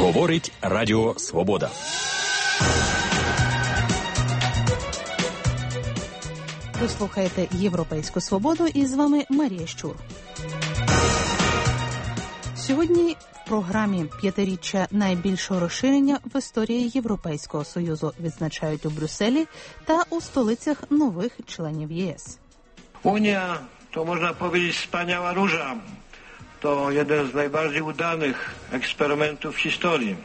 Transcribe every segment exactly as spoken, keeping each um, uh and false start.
Говорить Радіо Свобода. Ви слухаєте «Європейську свободу» і з вами Марія Щур. Сьогодні в програмі «П'ятиріччя найбільшого розширення в історії Європейського Союзу» відзначають у Брюсселі та у столицях нових членів ЄС. Unia, to można powiedzieć wspaniała róża. To jeden z najbardziej udanych eksperymentów w historii.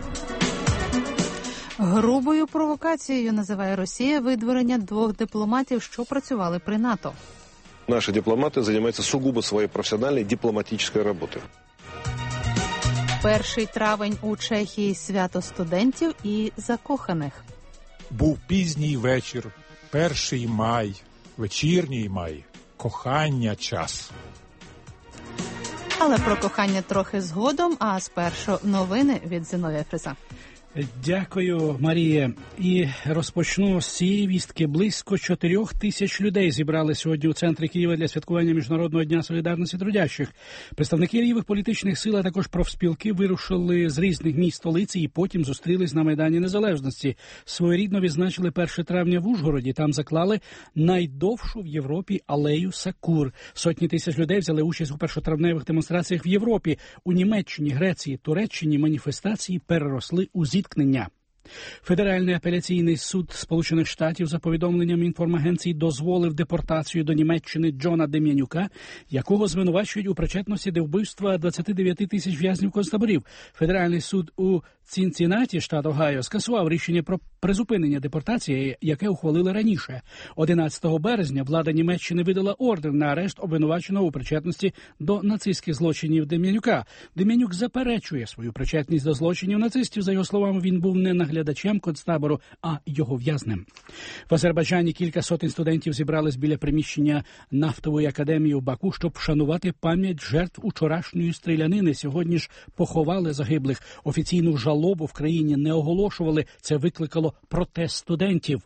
Грубою провокацією називає Росія видворення двох дипломатів, що працювали при НАТО. Наши дипломаты занимаются сугубо своей профессиональной дипломатической работой. Перший травень у Чехії – свято студентів і закоханих. Був пізній вечір, перший май, вечірній май, кохання час. Але про кохання трохи згодом, а спершу новини від Зіновія Фриза. Дякую, Марія. І розпочну з цієї вістки. Близько чотирьох тисяч людей зібрали сьогодні у центрі Києва для святкування Міжнародного дня солідарності трудящих. Представники лівих політичних сил, а також профспілки вирушили з різних міст столиці і потім зустрілись на Майдані Незалежності. Своєрідно відзначили перше травня в Ужгороді. Там заклали найдовшу в Європі алею сакур. Сотні тисяч людей взяли участь у першотравневих демонстраціях в Європі. У Німеччині, Греції, Туреччині маніфестації переросли у зіткнення. Федеральний апеляційний суд Сполучених Штатів за повідомленням інформагенції дозволив депортацію до Німеччини Джона Дем'янюка, якого звинувачують у причетності до вбивства двадцяти дев'яти тисяч в'язнів концтаборів. Федеральний суд у Цінціннаті, штат Огайо, скасував рішення про призупинення депортації, яке ухвалили раніше. одинадцятого березня влада Німеччини видала ордер на арешт обвинуваченого у причетності до нацистських злочинів Дем'янюка. Дем'янюк заперечує свою причетність до злочинів нацистів. За його словами, він був не наглядачем концтабору, а його в'язнем. В Азербайджані кілька сотень студентів зібрались біля приміщення нафтової академії у Баку, щоб вшанувати пам'ять жертв учорашньої стрілянини. Сьогодні ж поховали загиблих. Офіційну жалобу в країні не оголошували. Це викликало протест студентів.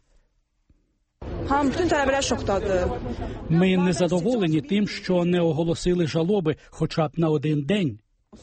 Ми не задоволені тим, що не оголосили жалоби хоча б на один день,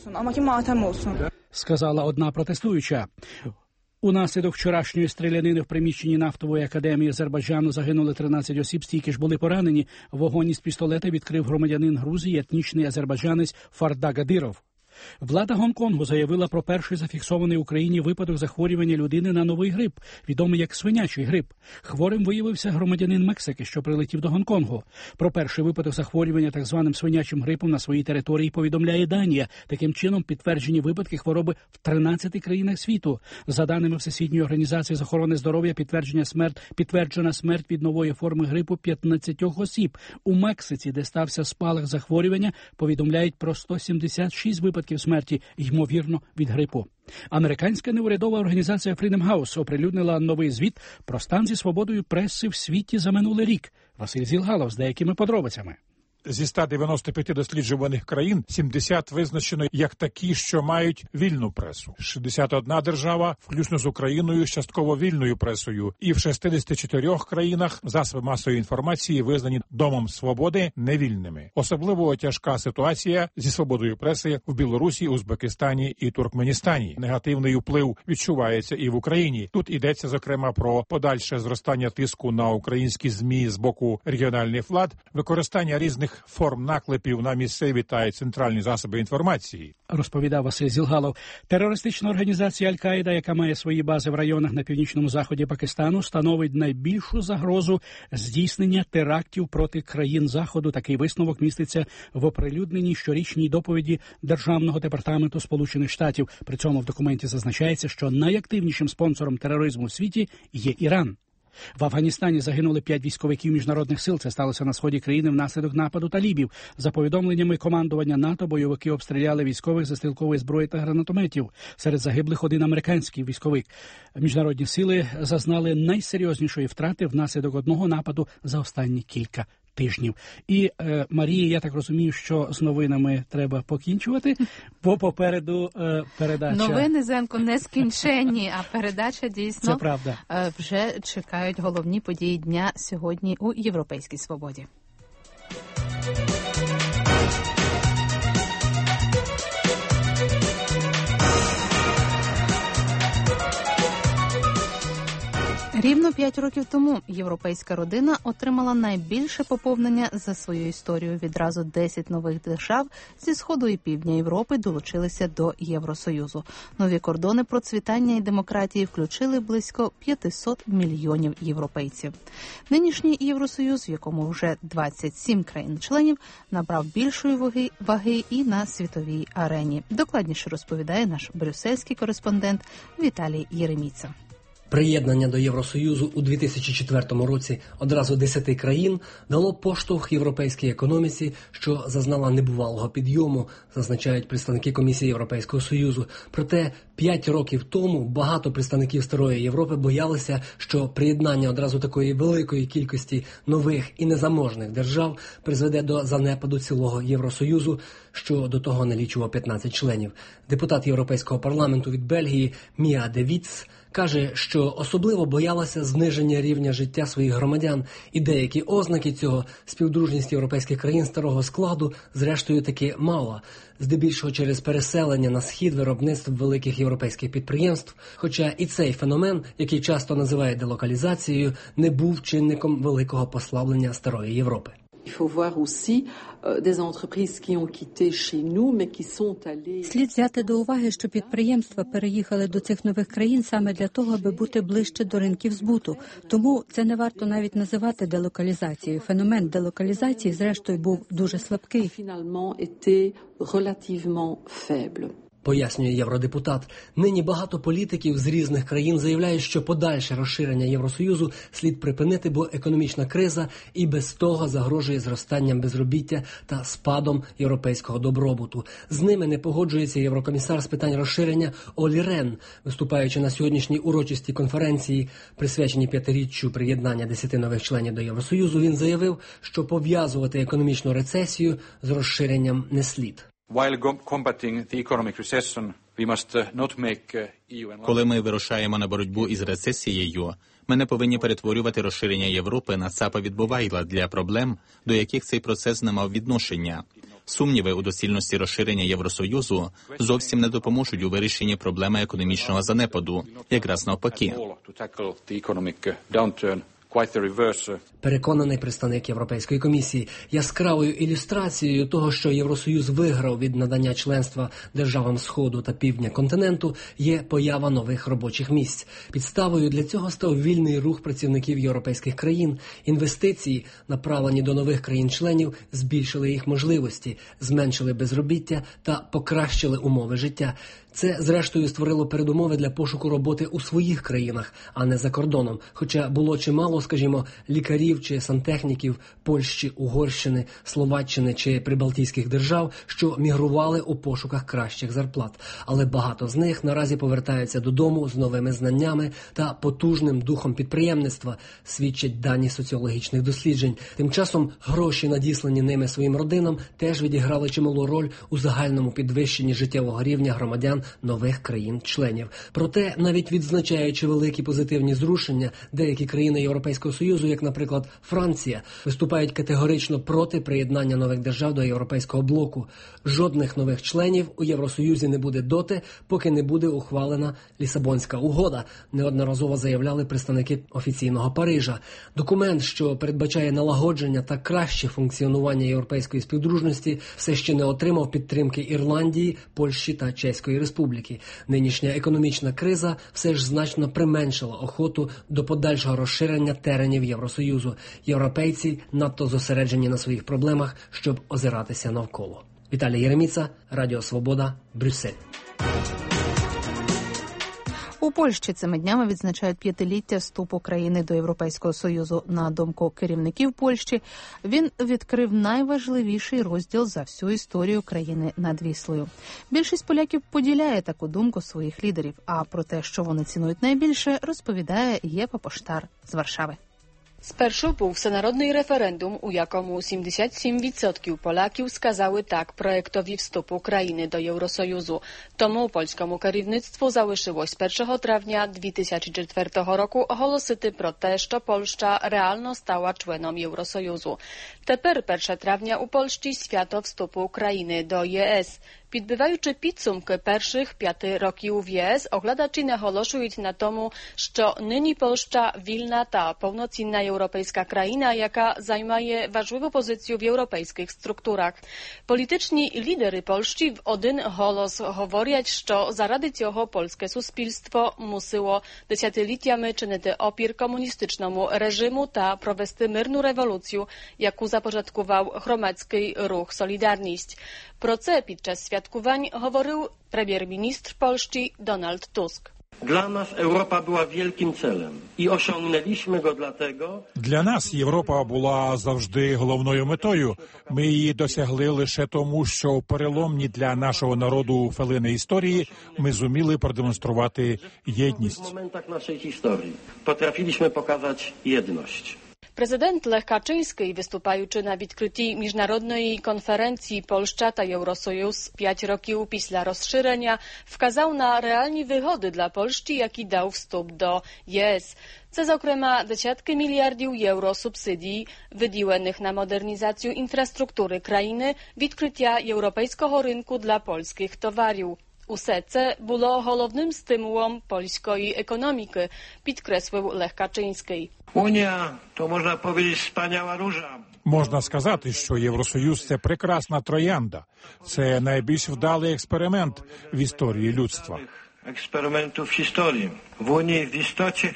сказала одна протестуюча. Унаслідок вчорашньої стрілянини в приміщенні нафтової академії Азербайджану загинули тринадцять осіб, стільки ж були поранені. Вогонь із пістолета відкрив громадянин Грузії, етнічний азербайджанець Фарда Гадиров. Влада Гонконгу заявила про перший зафіксований в Україні випадок захворювання людини на новий грип, відомий як свинячий грип. Хворим виявився громадянин Мексики, що прилетів до Гонконгу. Про перший випадок захворювання так званим свинячим грипом на своїй території повідомляє Данія. Таким чином, підтверджені випадки хвороби в тринадцяти країнах світу. За даними Всесвітньої організації з охорони здоров'я, підтвердження смерть, підтверджена смерть від нової форми грипу п'ятнадцять осіб. У Мексиці, де стався спалах захворювання, повідомляють про сто сімдесят шість випадків смерті, ймовірно, від грипу. Американська неурядова організація Freedom House оприлюднила новий звіт про стан зі свободою преси в світі за минулий рік. Василь Зілгалов з деякими подробицями. Зі ста дев'яноста п'яти досліджуваних країн сімдесят визначено як такі, що мають вільну пресу. шістдесят одна держава, включно з Україною, з частково вільною пресою. І в шістдесяти чотирьох країнах засоби масової інформації визнані Домом свободи невільними. Особливо тяжка ситуація зі свободою преси в Білорусі, Узбекистані і Туркменістані. Негативний вплив відчувається і в Україні. Тут йдеться, зокрема, про подальше зростання тиску на українські ЗМІ з боку регіональних влад, використання різних форм наклепів на місцеві та центральні засоби інформації, розповідав Василь Зілгалов. Терористична організація Аль-Каїда, яка має свої бази в районах на північному заході Пакистану, становить найбільшу загрозу здійснення терактів проти країн Заходу. Такий висновок міститься в оприлюдненій щорічній доповіді Державного департаменту Сполучених Штатів. При цьому в документі зазначається, що найактивнішим спонсором тероризму в світі є Іран. В Афганістані загинули п'ять військовиків міжнародних сил. Це сталося на сході країни внаслідок нападу талібів. За повідомленнями командування НАТО, бойовики обстріляли військових зі стрілкової зброї та гранатометів. Серед загиблих один американський військовик. Міжнародні сили зазнали найсерйознішої втрати внаслідок одного нападу за останні кілька тижнів. І, е, Марія, я так розумію, що з новинами треба покінчувати, бо попереду е, передача... Новини, Зенко, не скінченні, а передача дійсно... Це правда. Е, вже чекають головні події дня сьогодні у Європейській свободі. Рівно п'ять років тому європейська родина отримала найбільше поповнення за свою історію. Відразу десять нових держав зі Сходу і Півдня Європи долучилися до Євросоюзу. Нові кордони процвітання і демократії включили близько п'ятсот мільйонів європейців. Нинішній Євросоюз, в якому вже двадцять сім країн-членів, набрав більшої ваги, ваги і на світовій арені. Докладніше розповідає наш брюссельський кореспондент Віталій Єреміца. Приєднання до Євросоюзу у дві тисячі четвертому році одразу десяти країн дало поштовх європейській економіці, що зазнала небувалого підйому, зазначають представники Комісії Європейського Союзу. Проте п'ять років тому багато представників Старої Європи боялися, що приєднання одразу такої великої кількості нових і незаможних держав призведе до занепаду цілого Євросоюзу, що до того налічував п'ятнадцять членів. Депутат Європейського парламенту від Бельгії Міа де Віц каже, що особливо боялася зниження рівня життя своїх громадян, і деякі ознаки цього співдружність європейських країн старого складу зрештою таки мала, здебільшого через переселення на схід виробництв великих європейських підприємств, хоча і цей феномен, який часто називають делокалізацією, не був чинником великого послаблення Старої Європи. Слід взяти до уваги, що підприємства переїхали до цих нових країн саме для того, аби бути ближче до ринків збуту. Тому це не варто навіть називати делокалізацією. Феномен делокалізації, зрештою, був дуже слабкий. Пояснює євродепутат. Нині багато політиків з різних країн заявляють, що подальше розширення Євросоюзу слід припинити, бо економічна криза і без того загрожує зростанням безробіття та спадом європейського добробуту. З ними не погоджується єврокомісар з питань розширення Олі Рен. Виступаючи на сьогоднішній урочистій конференції, присвяченій п'ятиріччю приєднання десяти нових членів до Євросоюзу, він заявив, що пов'язувати економічну рецесію з розширенням не слід. Коли ми вирушаємо на боротьбу із рецесією, ми не повинні перетворювати розширення Європи на цапа відбувайла для проблем, до яких цей процес не мав відношення. Сумніви у доцільності розширення Євросоюзу зовсім не допоможуть у вирішенні проблеми економічного занепаду, якраз навпаки. Переконаний представник Європейської комісії. Яскравою ілюстрацією того, що Євросоюз виграв від надання членства державам Сходу та Півдня континенту, є поява нових робочих місць. Підставою для цього став вільний рух працівників європейських країн. Інвестиції, направлені до нових країн-членів, збільшили їх можливості, зменшили безробіття та покращили умови життя. Це, зрештою, створило передумови для пошуку роботи у своїх країнах, а не за кордоном. Хоча було чимало, скажімо, лікарів чи сантехніків Польщі, Угорщини, Словаччини чи прибалтійських держав, що мігрували у пошуках кращих зарплат. Але багато з них наразі повертаються додому з новими знаннями та потужним духом підприємництва, свідчать дані соціологічних досліджень. Тим часом гроші, надіслані ними своїм родинам, теж відіграли чималу роль у загальному підвищенні життєвого рівня громадян нових країн-членів. Проте, навіть відзначаючи великі позитивні зрушення, деякі країни Європейського Союзу, як, наприклад, Франція, виступають категорично проти приєднання нових держав до Європейського блоку. Жодних нових членів у Євросоюзі не буде доти, поки не буде ухвалена Лісабонська угода, неодноразово заявляли представники офіційного Парижа. Документ, що передбачає налагодження та краще функціонування європейської співдружності, все ще не отримав підтримки Ірландії, Польщі та Чеської Республіки. Нинішня економічна криза все ж значно применшила охоту до подальшого розширення теренів Євросоюзу. Європейці надто зосереджені на своїх проблемах, щоб озиратися навколо. Віталій Єреміца, Радіо Свобода, Брюссель. У Польщі цими днями відзначають п'ятиліття вступу країни до Європейського Союзу. На думку керівників Польщі, він відкрив найважливіший розділ за всю історію країни над Віслою. Більшість поляків поділяє таку думку своїх лідерів, а про те, що вони цінують найбільше, розповідає Єва Поштар з Варшави. Спершу був всенародний референдум, у якому сімдесят сім відсотків поляків сказали так проєктові вступу країни до Євросоюзу. Тому польському керівництwu залишилось першого травня дві тисячі четвертого року оголосити про те, що Польща реально stała członem Євросоюзу. Тепер першого травня у Польщі свято вступу країни до ЄС. Підбиваючи підсумки перших п'яти років в ЄС, оглядачі наголошують на тому, що нині Польща вільна та повноцінна європейська країна, яка займає важливу позицію в європейських структурах. Політичні лідери Польщі в один голос говорять, що заради цього польське суспільство мусило десятиліттями чинити опір комуністичному режиму та провести мирну революцію, яку започаткував громадський рух «Солідарність». Про це під час святкувань говорив прем'єр-міністр Польщі Donald Tusk. Dla nas Europa była wielkim celem i osiągnęliśmy go dlatego. Для нас Європа була завжди головною метою. Ми її досягли лише тому, що в переломні для нашого народу хвилини історії ми зуміли продемонструвати єдність. W momentach naszej historii potrafiliśmy pokazać jedność. Президент Лех Качинський, виступаючи на відкритті міжнародної конференції «Польща та Євросоюз п'ять років після розширення», вказав на реальні вигоди для Польщі, які дав вступ до ЄС. Це, зокрема, десятки мільярдів євро субсидій, виділених на модернізацію інфраструктури країни, відкриття європейського ринку для польських товарів. Усе це було головним стимулом польської економіки, підкреслив Лех Качинський. Unia to, można powiedzieć, wspaniała róża. Можна сказати, що Євросоюз – це прекрасна троянда. Це найбільш вдалий експеримент в історії людства. Eksperymentów w historii. W Unii w istocie...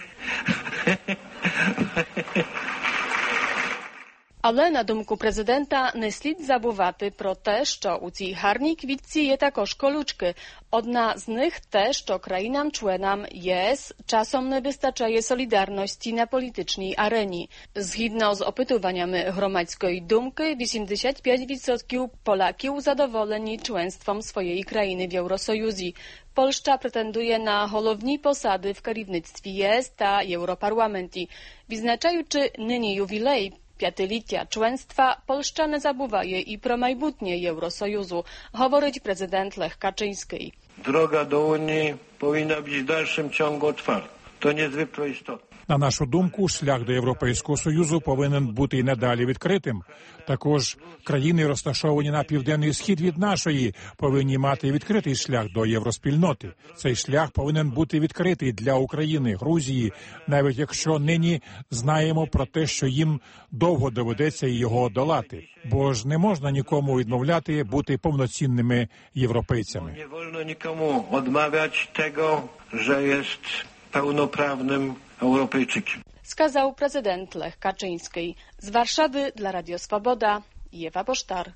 Але, на думку президента, не слід забувати про те, що у цій гарній квітці є також колючки. Одна з них – те, що країнам-членам ЄС часом не вистачає солідарності на політичній арені. Згідно з опитуваннями громадської думки, вісімдесят п'ять відсотків Полаків задоволені членством своєї країни в Євросоюзі. Польща претендує на головні посади в керівництві ЄС та Європарламенті. Відзначаючи нині ювілей п'ятиліття членства, Польща не забуває і про майбутнє Євросоюзу, говорить президент Лех Качинський. Droga do Unii powinna być w dalszym ciągu otwarta. To niezwykle istotne. На нашу думку, шлях до Європейського Союзу повинен бути і надалі відкритим. Також країни, розташовані на південний схід від нашої, повинні мати відкритий шлях до євроспільноти. Цей шлях повинен бути відкритий для України, Грузії, навіть якщо нині знаємо про те, що їм довго доведеться його долати. Бо ж не можна нікому відмовляти бути повноцінними європейцями. Nie wolno nikomu odmawiać tego, że jest pełnoprawnym Europejczykiem. Сказав президент Лех Качинський. З Варшави для Радіо Свобода, Єва Поштар.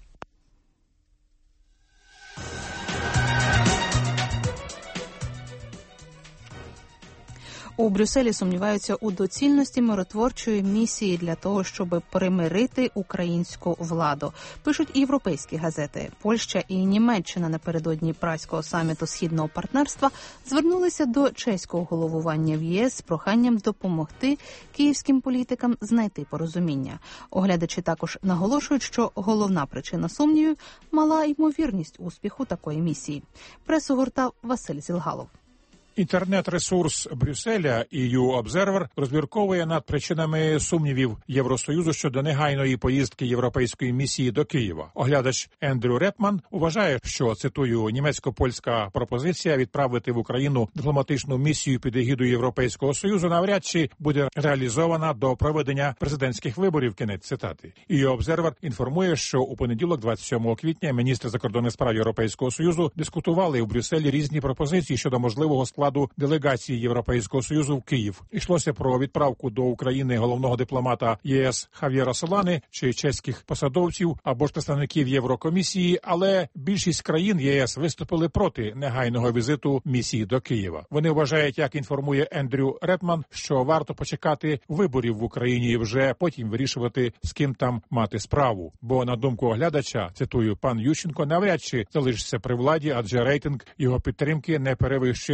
У Брюсселі сумніваються у доцільності миротворчої місії для того, щоб примирити українську владу. Пишуть і європейські газети. Польща і Німеччина напередодні Празького саміту Східного партнерства звернулися до чеського головування в ЄС з проханням допомогти київським політикам знайти порозуміння. Оглядачі також наголошують, що головна причина сумнівів – мала ймовірність успіху такої місії. Пресу гуртав Василь Зілгалов. Інтернет-ресурс Брюсселя і ю Observer розмірковує над причинами сумнівів Євросоюзу щодо негайної поїздки європейської місії до Києва. Оглядач Ендрю Ретман вважає, що, цитую, німецько-польська пропозиція відправити в Україну дипломатичну місію під егідою Європейського Союзу навряд чи буде реалізована до проведення президентських виборів, кінець цитати. і ю Observer інформує, що у понеділок, двадцять сьомого квітня, міністри закордонних справ Європейського Союзу дискутували у Брюсселі різні пропозиції щодо можливого складу делегації Європейського Союзу в Київ. Йшлося про відправку до України головного дипломата ЄС Хав'єра Солани чи чеських посадовців або ж представників Єврокомісії, але більшість країн ЄС виступили проти негайного візиту місії до Києва. Вони вважають, як інформує Ендрю Ретман, що варто почекати виборів в Україні і вже потім вирішувати, з ким там мати справу. Бо, на думку оглядача, цитую, пан Ющенко навряд чи залишиться при владі, адже рейтинг його підтримки не перевищує чотири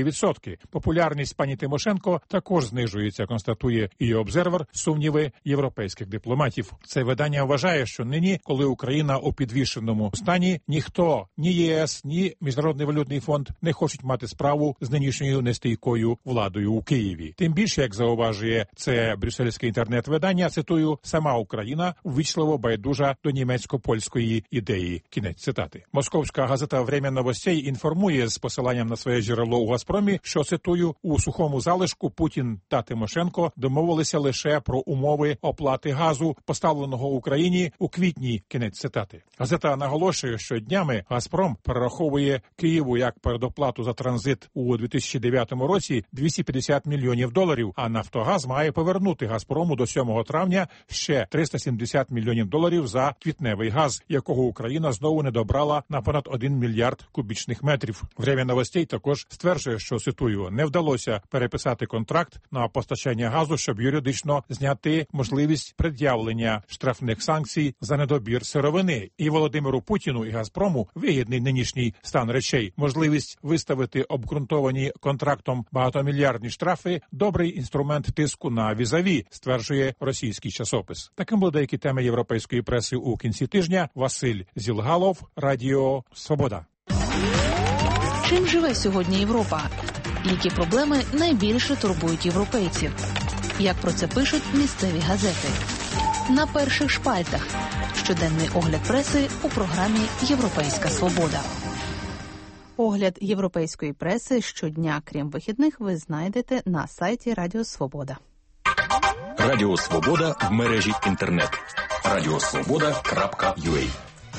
відсотки. Популярність пані Тимошенко також знижується, констатує і «Обзервер», сумніви європейських дипломатів. Це видання вважає, що нині, коли Україна у підвішеному стані, ніхто, ні ЄС, ні Міжнародний валютний фонд не хочуть мати справу з нинішньою нестійкою владою у Києві. Тим більше, як зауважує це брюссельське інтернет-видання, цитую, сама Україна ввічливо байдужа до німецько-польської ідеї. Кінець цитати. Московська газета «Время новостей» інформує з посиланням на своє джерело у «Газпромі», що, цитую, у сухому залишку Путін та Тимошенко домовилися лише про умови оплати газу, поставленого Україні у квітні. Кінець цитати. Газета наголошує, що днями «Газпром» перераховує Києву як передоплату за транзит у дві тисячі дев'ятому році двісті п'ятдесят мільйонів доларів, а «Нафтогаз» має повернути «Газпрому» до сьомого травня ще триста сімдесят мільйонів доларів за квітневий газ, якого Україна знову не добрала на понад один мільярд кубічних метрів. «Время новостей» також стверджує, що, цитую, не вдалося переписати контракт на постачання газу, щоб юридично зняти можливість пред'явлення штрафних санкцій за недобір сировини. І Володимиру Путіну і «Газпрому» вигідний нинішній стан речей. Можливість виставити обґрунтовані контрактом багатомільярдні штрафи – добрий інструмент тиску на візаві, стверджує російський часопис. Таким були деякі теми європейської преси у кінці тижня. Василь Зілгалов, Радіо Свобода. Чим живе сьогодні Європа? Які проблеми найбільше турбують європейців? Як про це пишуть місцеві газети? На перших шпальтах. Щоденний огляд преси у програмі «Європейська свобода». Огляд європейської преси щодня, крім вихідних, ви знайдете на сайті Радіо Свобода. Радіо Свобода в мережі інтернет. радіосвобода крапка ю а.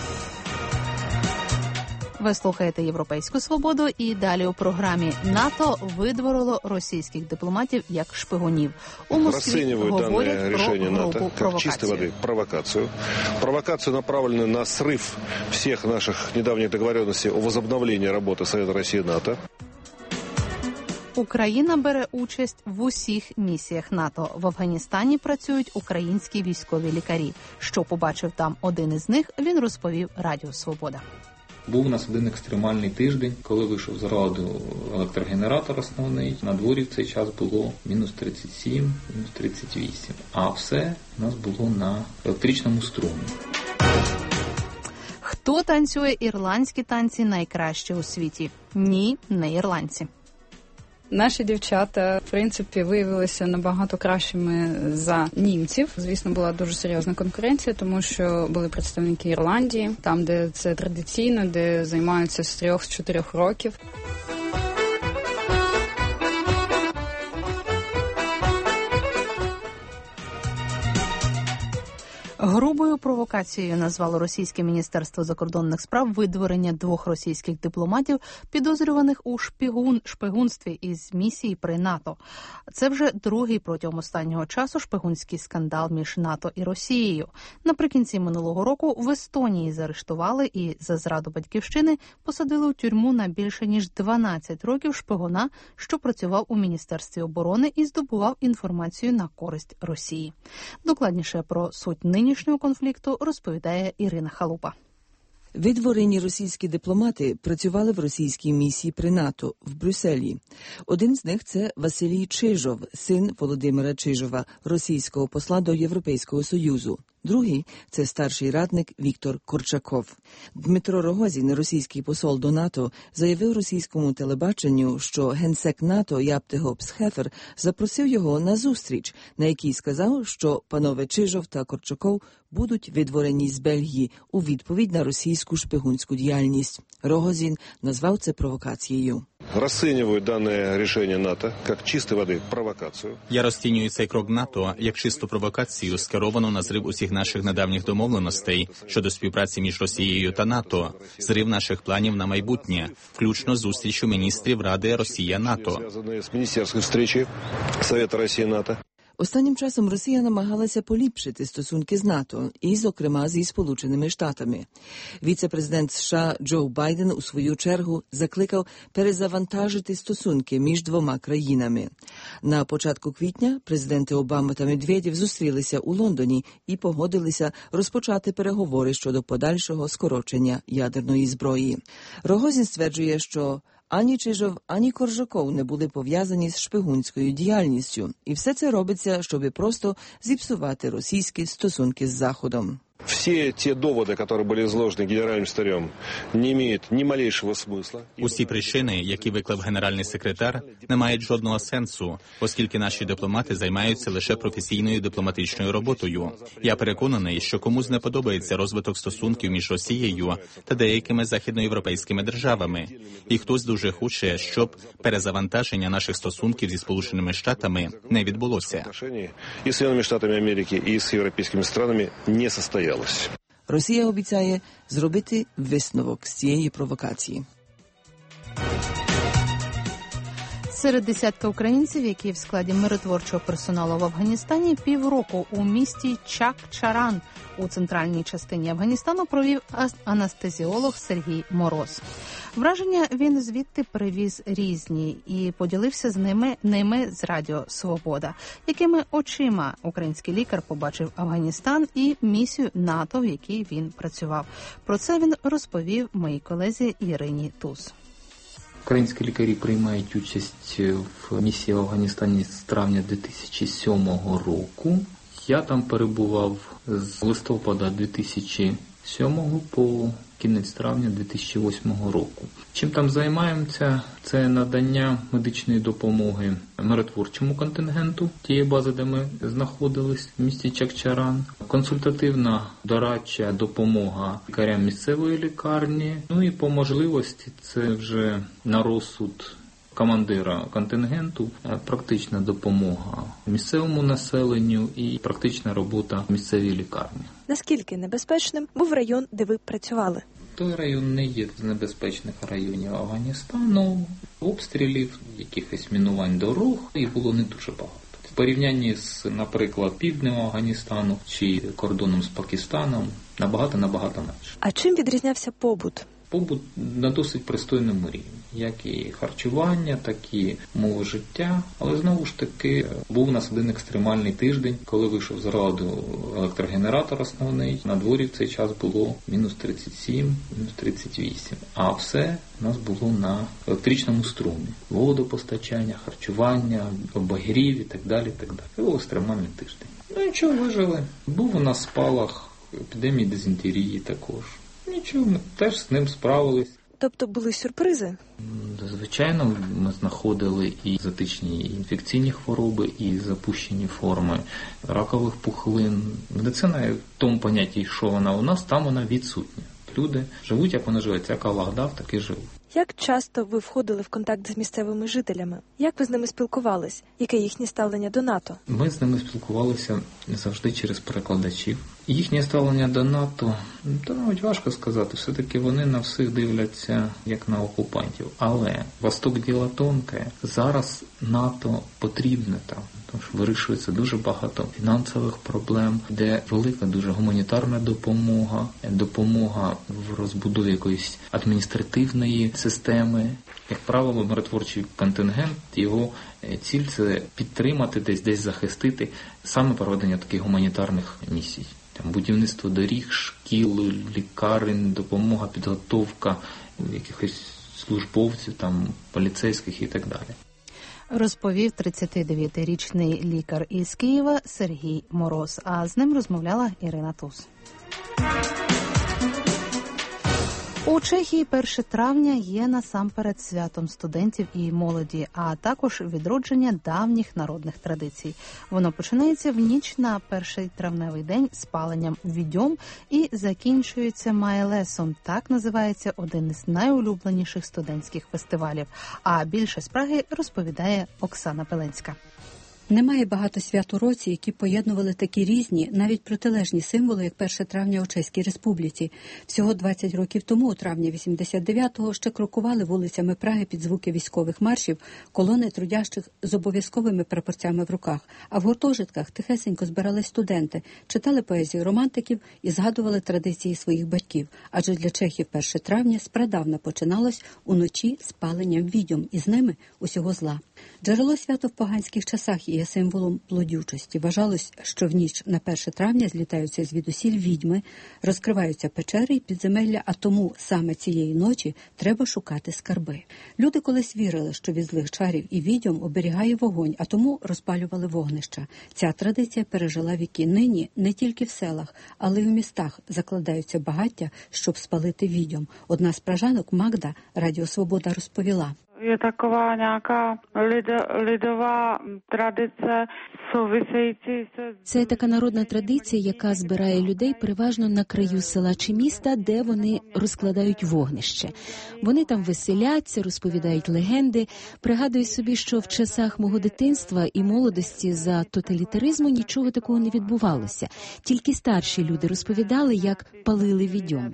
Ви слухаєте «Європейську свободу» і далі у програмі НАТО видворило російських дипломатів як шпигунів. У Москві говорять про грубу провокацію. провокацию. Провокацию, направленную на срыв всех наших недавних договоренностей о возобновлении работы Совета России и НАТО. Україна бере участь в усіх місіях НАТО. В Афганістані працюють українські військові лікарі. Що побачив там один із них, він розповів Радіо Свобода. Був у нас один екстремальний тиждень, коли вийшов з ладу електрогенератор основний. На дворі в цей час було мінус тридцять сім, мінус тридцять вісім. А все у нас було на електричному струмі. Хто танцює ірландські танці найкраще у світі? Ні, не ірландці. Наші дівчата, в принципі, виявилися набагато кращими за німців. Звісно, була дуже серйозна конкуренція, тому що були представники Ірландії, там, де це традиційно, де займаються з трьох-чотирьох років. Грубою провокацією назвало російське міністерство закордонних справ видворення двох російських дипломатів, підозрюваних у шпигун, шпигунстві із місії при НАТО. Це вже другий протягом останнього часу шпигунський скандал між НАТО і Росією. Наприкінці минулого року в Естонії заарештували і за зраду батьківщини посадили у тюрму на більше ніж дванадцять років шпигуна, що працював у Міністерстві оборони і здобував інформацію на користь Росії. Докладніше про суть нині нинішнього конфлікту розповідає Ірина Халупа. Видворені російські дипломати працювали в російській місії при НАТО в Брюсселі. Один з них – це Василій Чижов, син Володимира Чижова, російського посла до Європейського Союзу. Другий – це старший радник Віктор Корчаков. Дмитро Рогозін, російський посол до НАТО, заявив російському телебаченню, що генсек НАТО Яптегоп Схефер запросив його на зустріч, на якій сказав, що панове Чижов та Корчаков будуть видворені з Бельгії у відповідь на російську шпигунську діяльність. Рогозін назвав це провокацією. Розцінюють дане рішення НАТО як чистої води провокацію. Я розцінюю цей крок НАТО як чисту провокацію, скеровану на зрив усіх наших недавніх домовленостей щодо співпраці між Росією та НАТО, зрив наших планів на майбутнє, включно з зустрічю міністрів Ради Росія-НАТО. Зв'язані з міністерською зустрічі Совета Росії-НАТО. Останнім часом Росія намагалася поліпшити стосунки з НАТО, і, зокрема, зі Сполученими Штатами. Віце-президент США Джо Байден, у свою чергу, закликав перезавантажити стосунки між двома країнами. На початку квітня президенти Обама та Медведєв зустрілися у Лондоні і погодилися розпочати переговори щодо подальшого скорочення ядерної зброї. Рогозін стверджує, що Ані Чижов, ані Коржаков не були пов'язані з шпигунською діяльністю. І все це робиться, щоб просто зіпсувати російські стосунки з Заходом. Все те доводы, которые были изложены генеральным секретарем, не имеют ни малейшего смысла. Усі причини, які виклав генеральний секретар, не мають жодного сенсу, оскільки наші дипломати займаються лише професійною дипломатичною роботою. Я переконаний, що комусь не подобається розвиток стосунків між Росією та деякими західноєвропейськими державами. І хтось дуже хоче, щоб перезавантаження наших стосунків зі Сполученими Штатами не відбулося. І з Сполученими Штатами Америки, і з європейськими странами не состоялось. Росія обіцяє зробити висновок з цієї провокації. Серед десятка українців, які в складі миротворчого персоналу в Афганістані, півроку у місті Чак-Чаран у центральній частині Афганістану провів анестезіолог Сергій Мороз. Враження він звідти привіз різні і поділився з ними, ними з Радіо Свобода, якими очима український лікар побачив Афганістан і місію НАТО, в якій він працював. Про це він розповів моїй колезі Ірині Туз. Українські лікарі приймають участь в місії в Афганістані з травня дві тисячі сьомого року. Я там перебував з листопада дві тисячі сьомого по кінець травня дві тисячі восьмого року. Чим там займаємося? Це надання медичної допомоги миротворчому контингенту тієї бази, де ми знаходились в місті Чак-Чаран. Консультативна дорадча допомога лікарям місцевої лікарні. Ну і по можливості це вже на розсуд командира контингенту, практична допомога місцевому населенню і практична робота в місцевій лікарні. Наскільки небезпечним був район, де ви працювали? Той район не є з небезпечних районів Афганістану. Обстрілів, якихось мінувань дорог, їх було не дуже багато. В порівнянні з, наприклад, півднем Афганістану чи кордоном з Пакистаном набагато-набагато менше. А чим відрізнявся побут? Побут на досить пристойному рівні. Як і харчування, так і мова життя. Але знову ж таки був у нас один екстремальний тиждень, коли вийшов з ладу електрогенератор основний. На дворі в цей час було мінус тридцять сім, мінус тридцять вісім. А все у нас було на електричному струмі. Водопостачання, харчування, обогрів і так далі. Так далі. Це був екстремальний тиждень. Ну нічого, вижили. Був у нас спалах епідемії дизентерії також. Нічого, ми теж з ним справились. Тобто були сюрпризи? Звичайно, ми знаходили і затичні і інфекційні хвороби, і запущені форми ракових пухлин. Медицина в тому понятті, що вона у нас, там вона відсутня. Люди живуть, як вони живуть. Як Аллах дав, так і живуть. Як часто ви входили в контакт з місцевими жителями? Як ви з ними спілкувались? Яке їхнє ставлення до НАТО? Ми з ними спілкувалися завжди через перекладачів. Їхнє ставлення до НАТО, то навіть важко сказати, все-таки вони на всіх дивляться як на окупантів. Але Восток діло тонке. Зараз НАТО потрібне там. Тому що вирішується дуже багато фінансових проблем, де велика дуже гуманітарна допомога, допомога в розбудові якоїсь адміністративної системи. Як правило, миротворчий контингент, його ціль – це підтримати, десь десь захистити саме проведення таких гуманітарних місій. Там будівництво доріг, шкіл, лікарень, допомога, підготовка якихось службовців, там поліцейських і так далі. Розповів тридцятидев'ятирічний лікар із Києва Сергій Мороз, а з ним розмовляла Ірина Туз. У Чехії перше травня є насамперед святом студентів і молоді, а також відродження давніх народних традицій. Воно починається в ніч на перший травневий день з паленням відьом і закінчується Маелесом. Так називається один із найулюбленіших студентських фестивалів. А більше з Праги розповідає Оксана Пеленська. Немає багато свят у році, які поєднували такі різні, навіть протилежні символи, як перше травня у Чеській Республіці. Всього двадцять років тому, у травні вісімдесят дев'ятого, ще крокували вулицями Праги під звуки військових маршів колони трудящих з обов'язковими прапорцями в руках. А в гуртожитках тихесенько збирались студенти, читали поезію романтиків і згадували традиції своїх батьків. Адже для чехів перше травня спрадавна починалось уночі з паленням відьом, і з ними усього зла. Джерело свято в поганських часах є символом плодючості. Вважалось, що в ніч на перше травня злітаються звідусіль відьми, розкриваються печери і підземелля, а тому саме цієї ночі треба шукати скарби. Люди колись вірили, що від злих чарів і відьом оберігає вогонь, а тому розпалювали вогнища. Ця традиція пережила віки. Нині не тільки в селах, але й у містах закладаються багаття, щоб спалити відьом. Одна з пражанок, Магда, Радіо Свобода, розповіла. Je taková nějaká lidová tradice související se... Це така народна традиція, яка збирає людей переважно на краю села чи міста, де вони розкладають вогнище. Вони там веселяться, розповідають легенди. Пригадую собі, що в часах мого дитинства і молодості за тоталітаризму нічого такого не відбувалося. Тільки старші люди розповідали, як палили відьом.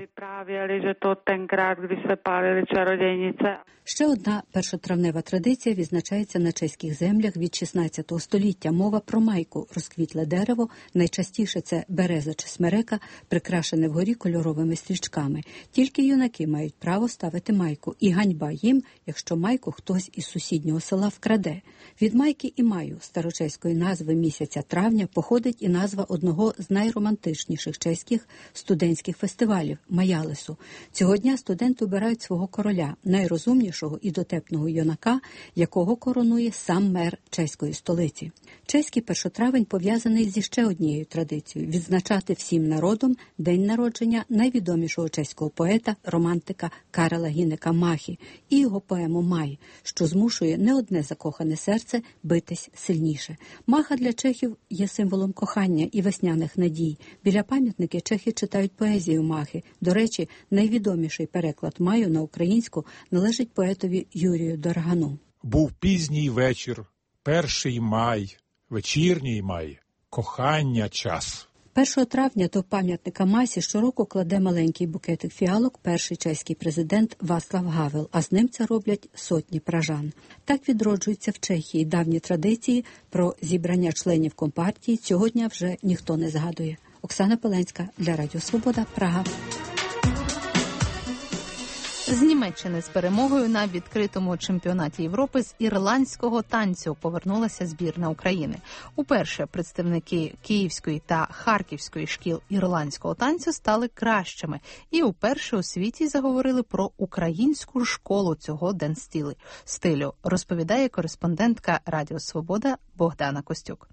Ще одна першотравнева традиція відзначається на чеських землях від шістнадцятого століття. Мова про майку, розквітле дерево, найчастіше це береза чи смерека, прикрашене вгорі кольоровими стрічками. Тільки юнаки мають право ставити майку, і ганьба їм, якщо майку хтось із сусіднього села вкраде. Від майки і маю, старочеської назви місяця травня, походить і назва одного з найромантичніших чеських студентських фестивалів – Маялесу. Цього дня студенти обирають свого короля, найрозумнішого і дотепного юнака, якого коронує сам мер чеської столиці. Чеський першотравень пов'язаний зі ще однією традицією – відзначати всім народом день народження найвідомішого чеського поета, романтика Карела Гінека Махі і його поему «Май», що змушує не одне закохане серце битись сильніше. Маха для чехів є символом кохання і весняних надій. Біля пам'ятники чехи читають поезію Махи. До речі, найвідоміший переклад «Маю» на українську належить поетові Юрію Доргану. Був пізній вечір, перший май, вечірній май, кохання час. першого травня до пам'ятника Масі щороку кладе маленький букетик фіалок перший чеський президент Václav Havel, а з ним це роблять сотні пражан. Так відроджуються в Чехії давні традиції про зібрання членів Компартії. Цього дня вже ніхто не згадує. Оксана Пеленська для Радіо Свобода, Прага. З Німеччини з перемогою на відкритому чемпіонаті Європи з ірландського танцю повернулася збірна України. Уперше представники Київської та Харківської шкіл ірландського танцю стали кращими. І уперше у світі заговорили про українську школу цього денс-стилю, розповідає кореспондентка Радіо Свобода Богдана Костюк.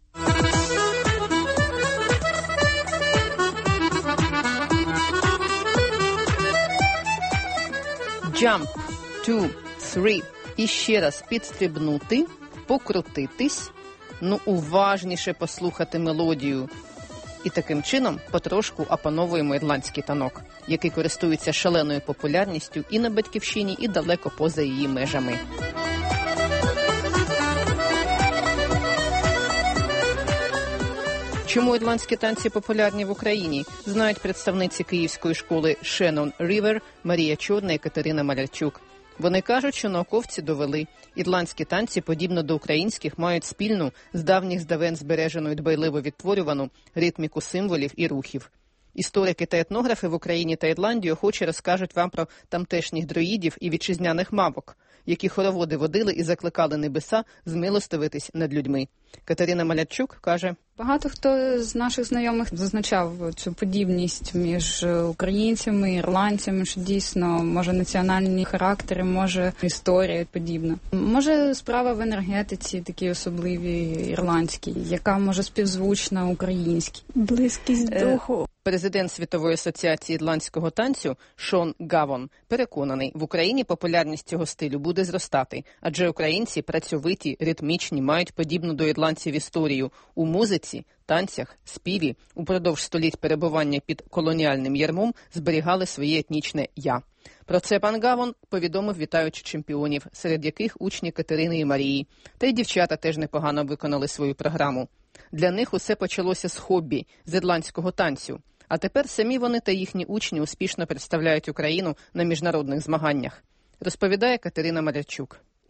Jump, two, three. І ще раз підстрибнути, покрутитись, ну уважніше послухати мелодію. І таким чином потрошку опановуємо ірландський танок, який користується шаленою популярністю і на батьківщині, і далеко поза її межами. Чому ірландські танці популярні в Україні, знають представниці київської школи Шеннон Рівер, Марія Чорна і Катерина Малярчук. Вони кажуть, що науковці довели, ірландські танці, подібно до українських, мають спільну, з давніх здавен збережену і дбайливо відтворювану ритміку символів і рухів. Історики та етнографи в Україні та Ірландії охоче розкажуть вам про тамтешніх друїдів і вітчизняних мавок, які хороводи водили і закликали небеса змилостивитись над людьми. Катерина Малярчук каже: багато хто з наших знайомих зазначав цю подібність між українцями і ірландцями, що дійсно, може, національні характери, може, історія подібна. Може, справа в енергетиці такій особливій ірландській, яка, може, співзвучна українській. Близькість духу. Президент Світової асоціації ірландського танцю Шон Гавон переконаний, в Україні популярність цього стилю буде зростати, адже українці працьовиті, ритмічні, мають подібну до ірландців історію у музиці, танцях, співі, упродовж століть перебування під колоніальним ярмом зберігали своє етнічне «я». Про це пан Гавон повідомив, вітаючи чемпіонів, серед яких учні Катерини і Марії. Та й дівчата теж непогано виконали свою програму. Для них усе почалося з хобі, з ірландського танцю. А тепер самі вони та їхні учні успішно представляють Україну на міжнародних змаганнях, розповідає Катерина Малярчук.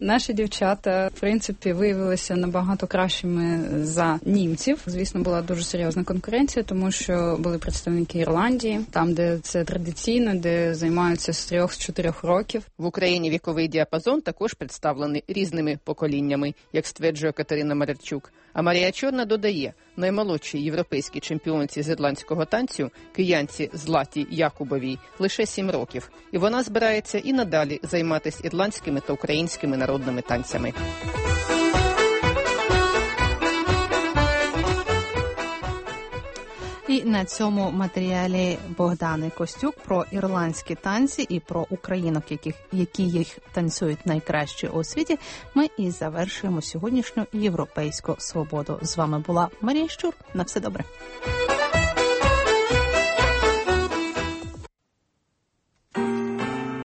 Наші дівчата, в принципі, виявилися набагато кращими за німців. Звісно, була дуже серйозна конкуренція, тому що були представники Ірландії, там, де це традиційно, де займаються з трьох, з чотирьох років. В Україні віковий діапазон також представлений різними поколіннями, як стверджує Катерина Марярчук. А Марія Чорна додає, наймолодшій європейській чемпіонці з ірландського танцю, киянці Златі Якубовій, лише сім років. І вона збирається і надалі займатися ірландськими та українськими народними танцями. І на цьому матеріалі Богдани Костюк про ірландські танці і про українок, яких, які їх танцюють найкраще у світі, ми і завершуємо сьогоднішню європейську свободу. З вами була Марія Щур. На все добре.